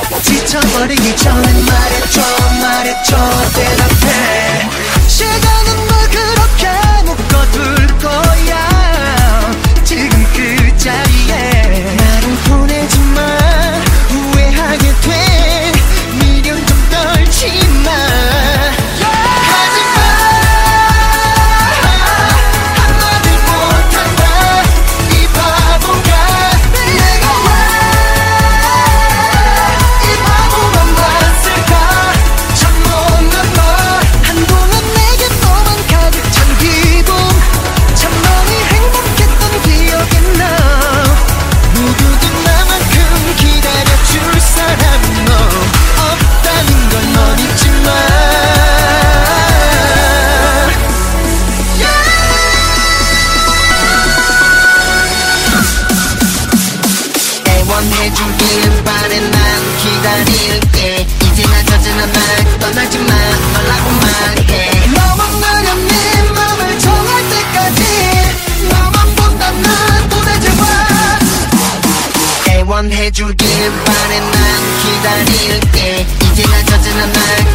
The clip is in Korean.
지쳐버리기 전에 말해줘 대답해. 시간은 널 그렇게 묶어둘 거야. 지금 그 자리에 나를 보내지마. 후회하게 돼. 미련 좀 떨지마. 하지마. 한마디 못한다 이 바보가. 내가 왜 이 바보만 봤을까. 참 못난 너. 한동안 내게 너만 가득 찬 기분. 참 많이 행복했던 기억이 나. 누구도 나만큼 기다려줄 사람은 너 없다는 걸 넌 잊지 마. 애원해주길 바래. 난 기다릴게. 이제나 저지나 날 떠나지 마. 말라고 말해. 너만 나면 네 맘을 정할 때까지 너만 본다 난 보내지 마. 애원해주길 바래. 난 기다릴게. 이제나 저지나 날